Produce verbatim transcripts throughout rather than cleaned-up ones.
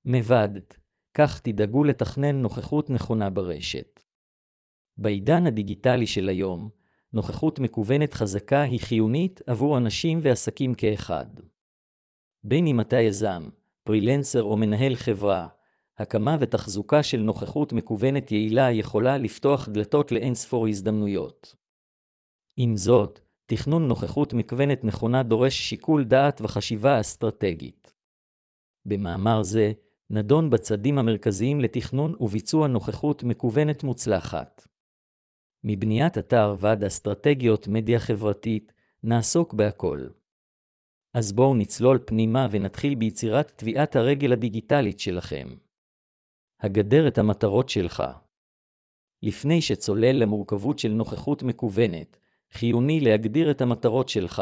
מבד, כך תדאגו לתכנן נוכחות נכונה ברשת. בעידן הדיגיטלי של היום, נוכחות מקוונת חזקה היא חיונית עבור אנשים ועסקים כאחד. בין אם אתה יזם, פרילנסר או מנהל חברה, הקמה ותחזוקה של נוכחות מקוונת יעילה יכולה לפתוח דלתות לאינספור הזדמנויות. עם זאת, תכנון נוכחות מקוונת נכונה דורש שיקול דעת וחשיבה אסטרטגית. במאמר זה, נדון בצעדים המרכזיים לתכנון וביצוע נוכחות מקוונת מוצלחת. מבניית אתר ועד אסטרטגיות מדיה חברתית, נעסוק בהכל. אז בואו נצלול פנימה ונתחיל ביצירת טביעת הרגל הדיגיטלית שלכם. הגדר את המטרות שלך. לפני שצולל למורכבות של נוכחות מקוונת, חיוני להגדיר את המטרות שלך.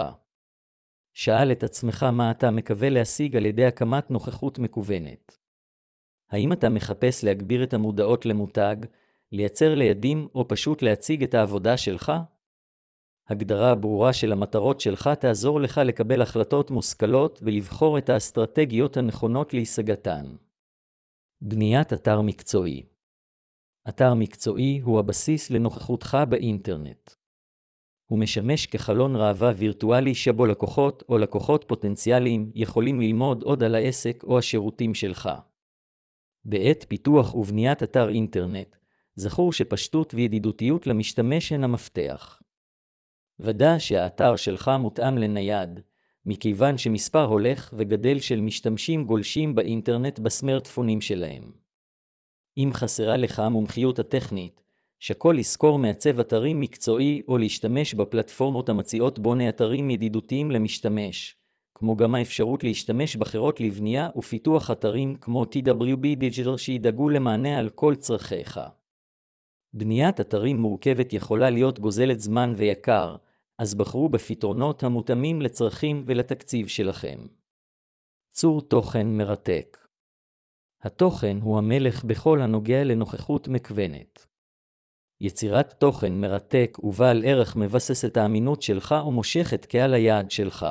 שאל את עצמך מה אתה מקווה להשיג על ידי הקמת נוכחות מקוונת. האם אתה מחפש להגביר את המודעות למותג, לייצר לידים או פשוט להציג את העבודה שלך? הגדרה ברורה של המטרות שלך תעזור לך לקבל החלטות מושכלות ולבחור את האסטרטגיות הנכונות להשגתן. בניית אתר מקצועי. אתר מקצועי הוא הבסיס לנוכחותך באינטרנט. הוא משמש כחלון ראווה וירטואלי שבו לקוחות או לקוחות פוטנציאליים יכולים ללמוד עוד על העסק או השירותים שלך. בעת פיתוח ובניית אתר אינטרנט, זכור שפשטות וידידותיות למשתמש הן המפתח. ודא שהאתר שלך מותאם לנייד, מכיוון שמספר הולך וגדל של משתמשים גולשים באינטרנט בסמארטפונים שלהם. אם חסרה לך המומחיות הטכנית, שקול לזכור מעצב אתרים מקצועי או להשתמש בפלטפורמות המציעות בוני אתרים ידידותיים למשתמש, כמו גם האפשרות להשתמש בחברות לבנייה ופיתוח אתרים כמו טי דאבליו בי Digital שידאגו למענה על כל צרכיך. בניית אתרים מורכבת יכולה להיות גוזלת זמן ויקר, אז בחרו בפתרונות המותאמים לצרכים ולתקציב שלכם. צור תוכן מרתק. התוכן הוא המלך בכל הנוגע לנוכחות מקוונת. יצירת תוכן מרתק ובעל ערך מבסס את האמינות שלך ומושכת קהל היעד שלך.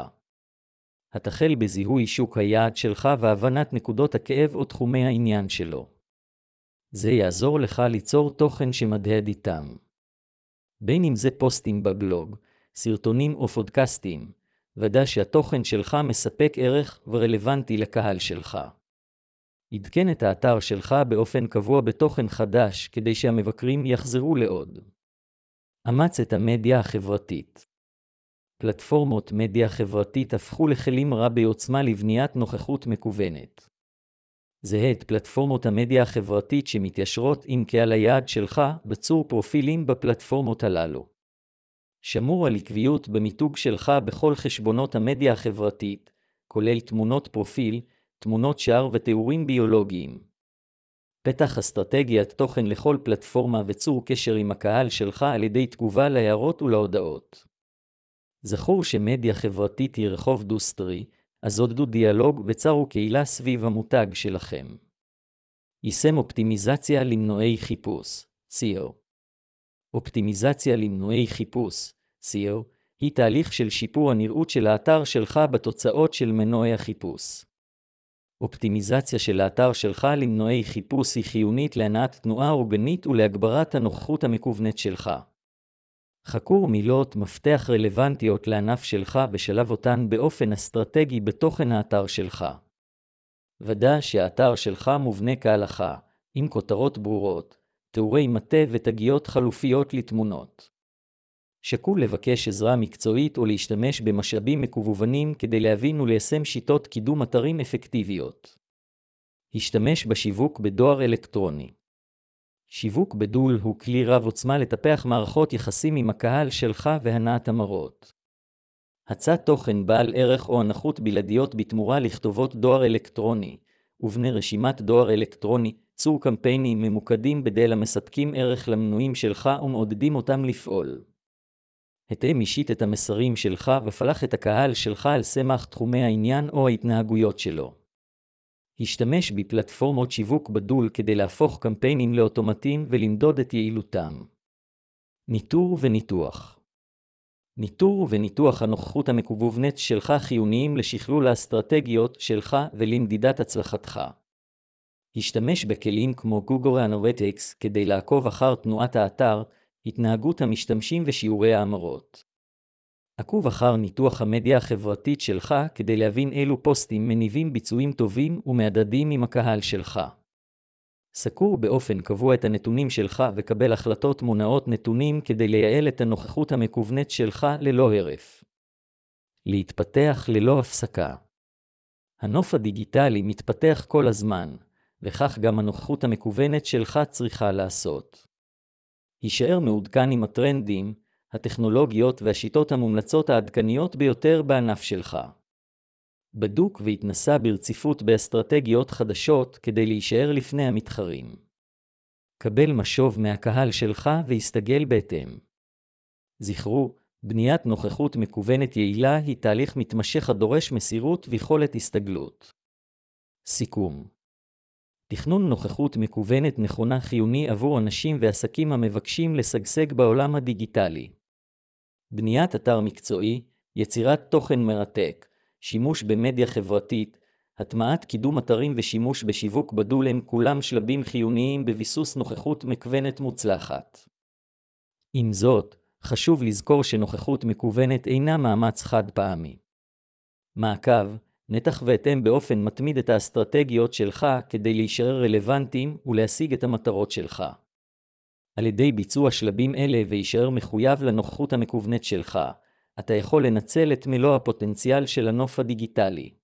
התחל בזיהוי שוק היעד שלך והבנת נקודות הכאב או תחומי העניין שלו. זה יעזור לך ליצור תוכן שמדהד איתם. בין אם זה פוסטים בבלוג, סרטונים או פודקאסטים, ודא שהתוכן שלך מספק ערך ורלוונטי לקהל שלך. עדכן את האתר שלך באופן קבוע בתוכן חדש כדי שהמבקרים יחזרו לעוד. אמץ את המדיה החברתית. פלטפורמות מדיה חברתית הפכו לכלים רבי עוצמה לבניית נוכחות מקוונת. זהה את פלטפורמות המדיה החברתית שמתיישרות עם קהל היעד שלך בצור פרופילים בפלטפורמות הללו. שמור על עקביות במיתוג שלך בכל חשבונות המדיה החברתית, כולל תמונות פרופיל, תמונות שער ותיאורים ביולוגיים. פתח אסטרטגיית תוכן לכל פלטפורמה וצור קשר עם הקהל שלך על ידי תגובה להערות ולהודעות. זכור שמדיה חברתית היא רחוב דו-סטרי, אז עודדו דיאלוג וצרו קהילה סביב המותג שלכם. יישם אופטימיזציה למנועי חיפוש, S E O. אופטימיזציה למנועי חיפוש, S E O, היא תהליך של שיפור הנראות של האתר שלך בתוצאות של מנועי החיפוש. אופטימיזציה של האתר שלך למנועי חיפוש היא חיונית להנעת תנועה אורגנית ולהגברת הנוכחות המקוונת שלך. חקור מילות מפתח רלוונטיות לענף שלך ושלב אותן באופן אסטרטגי בתוכן האתר שלך. ודא שהאתר שלך מובנה כהלכה, עם כותרות ברורות, תיאורי מטה ותגיות חלופיות לתמונות. שקול לבקש עזרה מקצועית או להשתמש במשאבים מקוונים כדי להבין וליישם שיטות קידום אתרים אפקטיביות. השתמש בשיווק בדואר אלקטרוני. שיווק בדול הוא כלי רב עוצמה לטפח מערכות יחסים עם הקהל שלך והנעת המראות. הצעת תוכן בעל ערך או הנחות בלעדיות בתמורה לכתובות דואר אלקטרוני, ובני רשימת דואר אלקטרוני, צור קמפיינים ממוקדים בדל המספקים ערך למנויים שלך ומעודדים אותם לפעול. התאם אישית את המסרים שלך ופלח את הקהל שלך על סמך תחומי העניין או ההתנהגויות שלו. השתמש בפלטפורמות שיווק בדול כדי להפוך קמפיינים לאוטומטיים ולמדוד את יעילותם. ניטור וניתוח. ניטור וניתוח הנוכחות המקוונת שלך חיוניים לשכלול האסטרטגיות שלך ולמדידת הצלחתך. השתמש בכלים כמו Google Analytics כדי לעקוב אחר תנועת האתר, התנהגות המשתמשים ושיעורי האמרות. עקוב אחר ניתוח המדיה החברתית שלך כדי להבין אילו פוסטים מניבים ביצועים טובים ומעדדים עם הקהל שלך. סקור באופן קבוע את הנתונים שלך וקבל החלטות מונעות נתונים כדי לייעל את הנוכחות המקוונת שלך ללא הרף. להתפתח ללא הפסקה. הנוף הדיגיטלי מתפתח כל הזמן, וכך גם הנוכחות המקוונת שלך צריכה לעשות. הישאר מעודכן עם הטרנדים, הטכנולוגיות והשיטות המומלצות העדכניות ביותר בענף שלך. בדוק והתנסה ברציפות באסטרטגיות חדשות כדי להישאר לפני המתחרים. קבל משוב מהקהל שלך והסתגל בהתאם. זכרו, בניית נוכחות מקוונת יעילה היא תהליך מתמשך הדורש מסירות ויכולת הסתגלות. סיכום. תכנון נוכחות מקוונת נכונה חיוני עבור אנשים ועסקים המבקשים לשגשג בעולם הדיגיטלי. בניית אתר מקצועי, יצירת תוכן מרתק, שימוש במדיה חברתית, הטמעת קידום אתרים ושימוש בשיווק בדול הם כולם שלבים חיוניים בביסוס נוכחות מקוונת מוצלחת. עם זאת, חשוב לזכור שנוכחות מקוונת אינה מאמץ חד פעמי. מעקב, נתח והתאם באופן מתמיד את האסטרטגיות שלך כדי להישאר רלוונטיים ולהשיג את המטרות שלך. על ידי ביצוע שלבים אלה וישאר מחויב לנוכחות המקוונת שלך, אתה יכול לנצל את מלוא הפוטנציאל של הנוף הדיגיטלי.